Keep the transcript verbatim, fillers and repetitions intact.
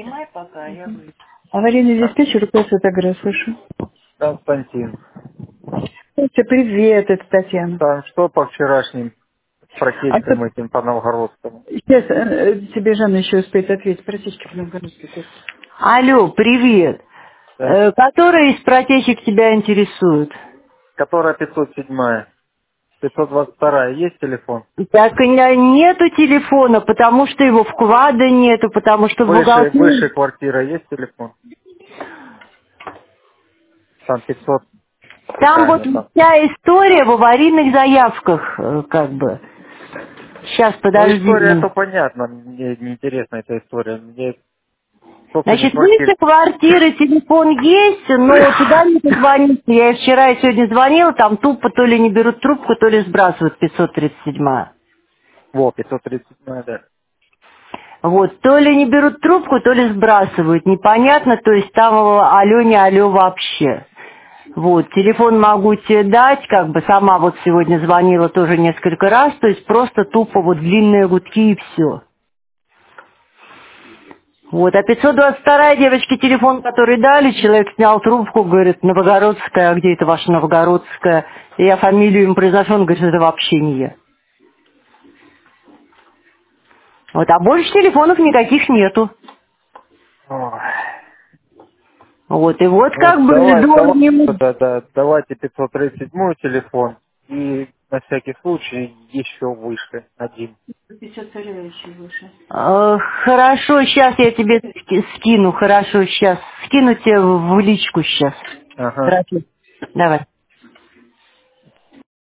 Аварийный диспетчер, Руслан Сатагра, слышу. Константин. Слушайте, привет, это Татьяна. Там что по вчерашним А то- протечкам этим по Новгородскому? сейчас э, тебе Жанна еще успеет ответить. Протечки в Новгородске. Алло, привет. Да. Э, Которая из протечек тебя интересует? Которая пятьсот седьмая. пятьсот двадцать вторая. Есть телефон? Так у меня нету телефона, потому что его вклада нету, потому что в Выше, выше бухгалтерии... квартира есть телефон? Там пятьсот Там вот какая-то там. вся история в аварийных заявках, э, как бы. Сейчас, Ну, подожди. история то понятно. Мне не интересна эта история. Мне собственник Значит, квартиры. выше квартиры телефон есть, но туда не позвонить. Я и вчера и сегодня звонила, там тупо то ли не берут трубку, то ли сбрасывают пятьсот тридцать семь. Во, пятьсот тридцать седьмая, да. Вот, то ли не берут трубку, то ли сбрасывают. Непонятно, то есть там э, алло, не алло вообще. Вот, телефон могу тебе дать, как бы сама вот сегодня звонила тоже несколько раз, то есть просто тупо вот длинные гудки и все. Вот, а пятьсот двадцать вторая, девочки, телефон, который дали, человек снял трубку, говорит, Новогородская, а где это ваша Новогородская? И я фамилию ему произношу, он говорит, это вообще не я. Вот, а больше телефонов никаких нету. Ой. Вот, и вот Ну, как бы давай, давай, дорого. да, да, давайте пятьсот тридцать седьмой телефон и на всякий случай еще выше один. Э, Хорошо, сейчас я тебе ски- скину, хорошо, сейчас. Скину тебе в личку сейчас. Ага. Хорошо. Давай.